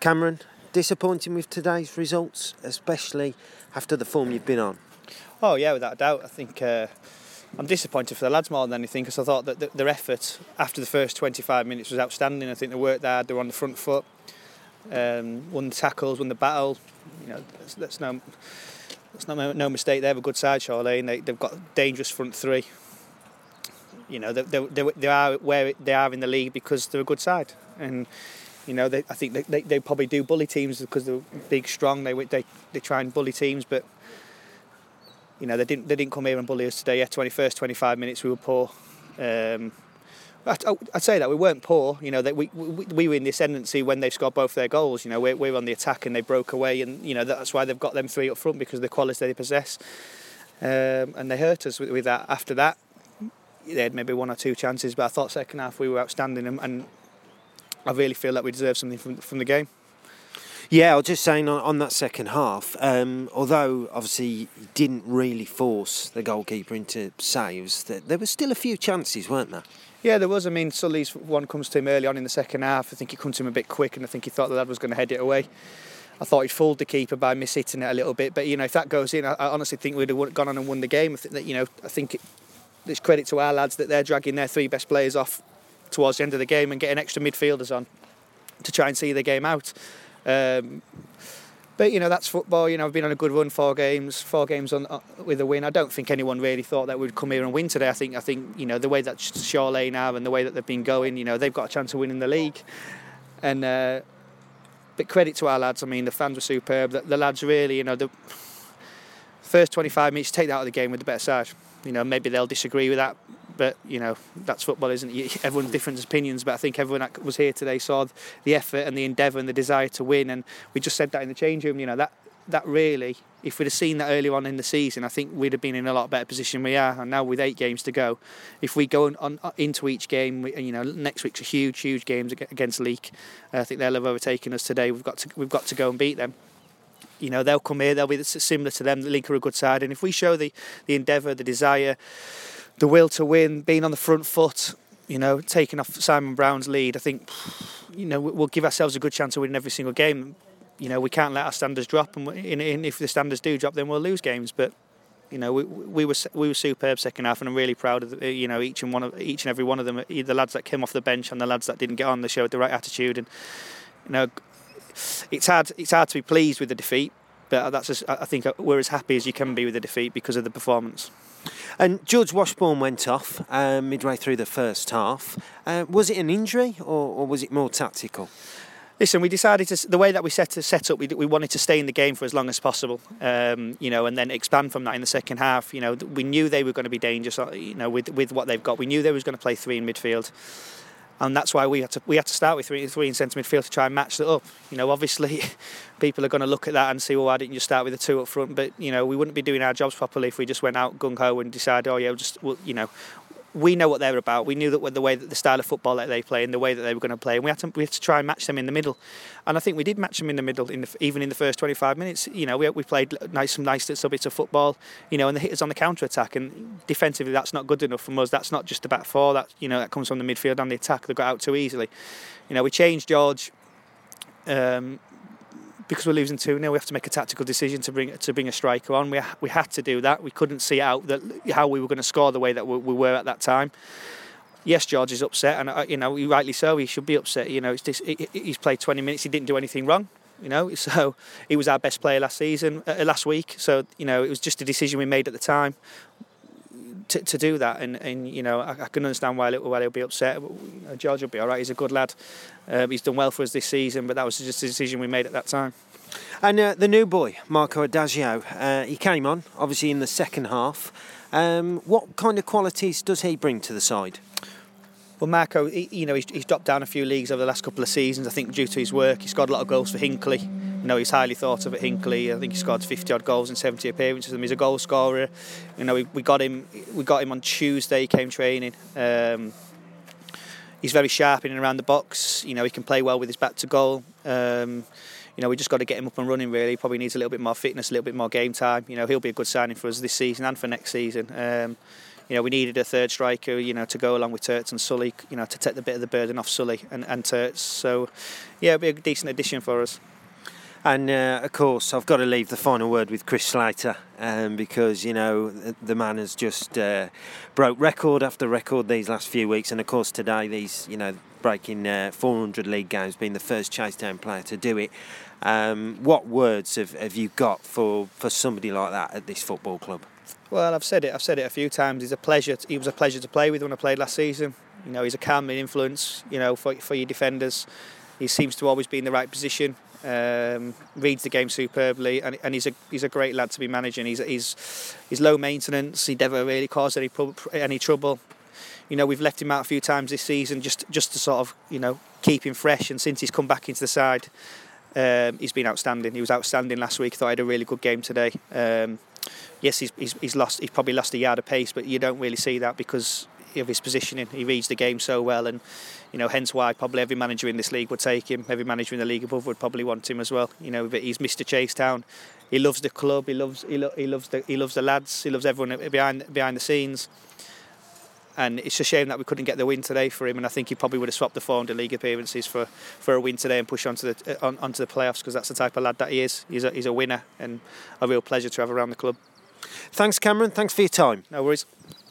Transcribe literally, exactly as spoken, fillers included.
Cameron, disappointing with today's results, especially after the form you've been on? Oh yeah, without a doubt. I think uh, I'm disappointed for the lads more than anything, because I thought that the, their effort after the first twenty-five minutes was outstanding. I think they worked hard, they were on the front foot, um, won the tackles, won the battle. You know, that's, that's no, that's no, no mistake. They have a good side, Charlene. They, they've got dangerous front three. You know, they, they, they are where they are in the league because they're a good side, and you know, they, I think they, they, they probably do bully teams because they're big, strong. They they they try and bully teams, but you know, they didn't they didn't come here and bully us today. Yeah, twenty-first, twenty-five minutes we were poor. Um, I'd, I'd say that we weren't poor. You know, that we, we we were in the ascendancy when they scored both their goals. You know, we're we're on the attack and they broke away, and you know that's why they've got them three up front, because of the quality they possess. Um, and they hurt us with, with that. After that, they had maybe one or two chances, but I thought second half we were outstanding, and, and I really feel that we deserve something from from the game. Yeah, I was just saying on, on that second half, um, although obviously you didn't really force the goalkeeper into saves, that there were still a few chances, weren't there? Yeah, there was. I mean, Sully's one comes to him early on in the second half. I think he comes to him a bit quick, and I think he thought the lad was going to head it away. I thought he'd fooled the keeper by mishitting it a little bit, but you know, if that goes in, I, I honestly think we'd have gone on and won the game. I think that, you know, I think it, it's credit to our lads that they're dragging their three best players off towards the end of the game and getting extra midfielders on to try and see the game out. Um, but you know, that's football. You know, I've been on a good run, four games, four games on uh, with a win. I don't think anyone really thought that we'd come here and win today. I think, I think you know, the way that Shaw Lane are and the way that they've been going, you know, they've got a chance of winning the league. And uh, but credit to our lads. I mean, the fans were superb. The, the lads really, you know, the first twenty-five minutes, take that out of the game with the better side. You know, maybe they'll disagree with that, but you know, that's football, isn't it? Everyone has different opinions, but I think everyone that was here today saw the effort and the endeavour and the desire to win, and we just said that in the change room. You know, that that really, if we'd have seen that earlier on in the season, I think we'd have been in a lot better position we are. And now with eight games to go, if we go on, on into each game, we, you know, next week's a huge, huge games against Leek. Uh, I think they'll have overtaken us today. We've got to we've got to go and beat them. You know, they'll come here, they'll be similar to them. The Leek are a good side, and if we show the, the endeavour, the desire, the will to win, being on the front foot, you know, taking off Simon Brown's lead, I think, you know, we'll give ourselves a good chance of winning every single game. You know, we can't let our standards drop, and if the standards do drop, then we'll lose games. But you know, we, we were we were superb second half, and I'm really proud of the, you know, each and one of each and every one of them. The lads that came off the bench and the lads that didn't get on, they showed the right attitude, and you know. It's hard. It's hard to be pleased with the defeat, but that's. Just, I think we're as happy as you can be with the defeat because of the performance. And George Washbourne went off uh, midway through the first half. Uh, was it an injury, or, or was it more tactical? Listen, we decided to the way that we set set up. We we wanted to stay in the game for as long as possible, um, you know, and then expand from that in the second half. You know, we knew they were going to be dangerous. You know, with with what they've got, we knew they was going to play three in midfield. And that's why we had to we had to start with three three in centre midfield to try and match that up. You know, obviously, people are going to look at that and say, well, why didn't you start with the two up front? But you know, we wouldn't be doing our jobs properly if we just went out gung ho and decided, oh yeah, we'll just well, you know, we know what they're about. We knew that the way that the style of football that they play and the way that they were going to play, and we had to we had to try and match them in the middle. And I think we did match them in the middle, in the, even in the first twenty-five minutes. You know, we we played nice some nice little bits of football. You know, and they hit us on the counter attack. And defensively, that's not good enough from us. That's not just the back four. That you know, that comes from the midfield and the attack. They got out too easily. You know, we changed George. Um, Because we're losing two nil, we have to make a tactical decision to bring to bring a striker on. We we had to do that. We couldn't see out that how we were going to score the way that we, we were at that time. Yes, George is upset, and uh, you know, rightly so. He should be upset. You know, it's just, he, he's played twenty minutes. He didn't do anything wrong. You know, so he was our best player last season, uh, last week. So you know, it was just a decision we made at the time to to do that. And, and you know, I, I can understand why why he'll be upset. But, you know, George will be all right. He's a good lad. Um, he's done well for us this season, but that was just a decision we made at that time. And uh, the new boy, Marco Adagio, uh, he came on, obviously, in the second half. Um, what kind of qualities does he bring to the side? Well, Marco, he, you know, he's, he's dropped down a few leagues over the last couple of seasons, I think, due to his work. He scored a lot of goals for Hinckley. You know, he's highly thought of at Hinckley. I think he scored fifty-odd goals in seventy appearances. He's a goal scorer. You know, we, we got him we got him on Tuesday, he came training. Um, he's very sharp in and around the box. You know, he can play well with his back to goal. Um, You know, we just got to get him up and running, really. He probably needs a little bit more fitness, a little bit more game time. You know, he'll be a good signing for us this season and for next season. Um, you know, we needed a third striker, you know, to go along with Turts and Sully, you know, to take the bit of the burden off Sully and, and Turts. So, yeah, it'll be a decent addition for us. And uh, of course, I've got to leave the final word with Chris Slater, um, because you know the, the man has just uh, broke record after record these last few weeks, and of course today, these you know breaking uh, four hundred league games, being the first Chase Town player to do it. Um, what words have, have you got for, for somebody like that at this football club? Well, I've said it. I've said it a few times. He's a pleasure. To, he was a pleasure to play with when I played last season. You know, he's a calming influence. You know, for for your defenders, he seems to always be in the right position. Um, reads the game superbly, and, and he's a he's a great lad to be managing. He's he's he's low maintenance. He never really caused any any trouble. You know, we've left him out a few times this season just just to sort of you know keep him fresh. And since he's come back into the side, um, he's been outstanding. He was outstanding last week. I thought he had a really good game today. Um, yes, he's, he's he's lost. He's probably lost a yard of pace, but you don't really see that because of his positioning. He reads the game so well, and you know, hence why probably every manager in this league would take him. Every manager in the league above would probably want him as well. You know, but he's Mister Chasetown. He loves the club. He loves he, lo- he loves the he loves the lads. He loves everyone behind behind the scenes. And it's a shame that we couldn't get the win today for him. And I think he probably would have swapped the four hundred league appearances for, for a win today and push on to the on, onto the playoffs, because that's the type of lad that he is. He's a he's a winner and a real pleasure to have around the club. Thanks, Cameron. Thanks for your time. No worries.